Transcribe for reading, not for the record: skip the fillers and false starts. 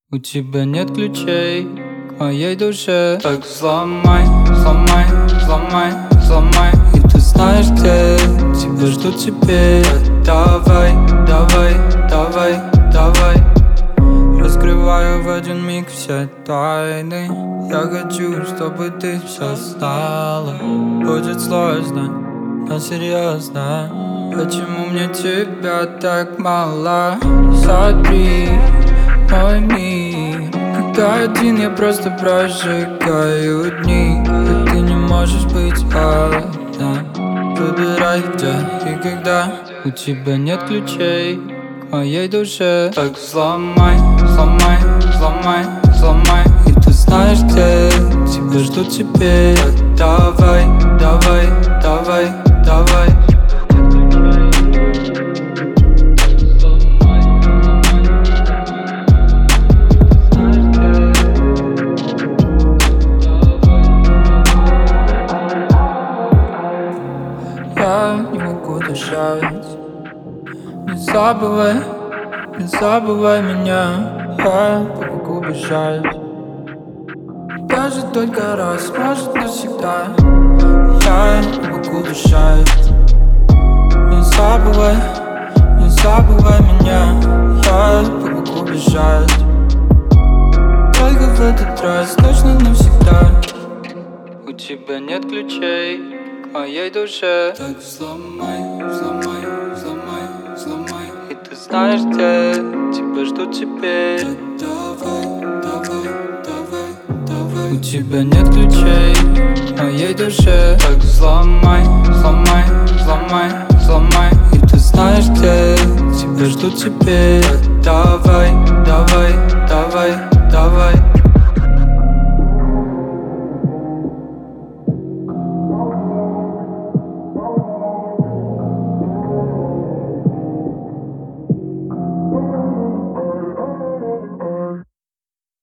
У тебя нет ключей к моей душе. Так взломай, взломай, взломай, взломай. И ты знаешь, где тебя ждут теперь. Давай, давай, давай, давай. Раскрываю в один миг все тайны. Я хочу, чтобы ты все знала. Будет сложно, но серьезно. Почему мне тебя так мало? Смотри, мой мир. Когда один я просто прожигаю дни. И ты не можешь быть одна. Выбирай, где и когда. У тебя нет ключей к моей душе. Так взломай, взломай, взломай, взломай. И ты знаешь, где тебя ждут теперь. Давай, давай, давай, давай. Я не могу дышать. Не забывай меня. Я помогу бежать. Даже только раз, может навсегда. Я не могу дышать. Не забывай меня. Я помогу бежать. Только в этот раз, точно навсегда. У тебя нет ключей к моей душе. Так взломай, взломай, взломай, взломай. И ты знаешь, где тебя ждут теперь. Давай, давай, давай, давай. У тебя нет ключей к моей душе. Так взломай, взломай, взломай, взломай. И ты знаешь, где тебя ждут теперь. Давай, давай.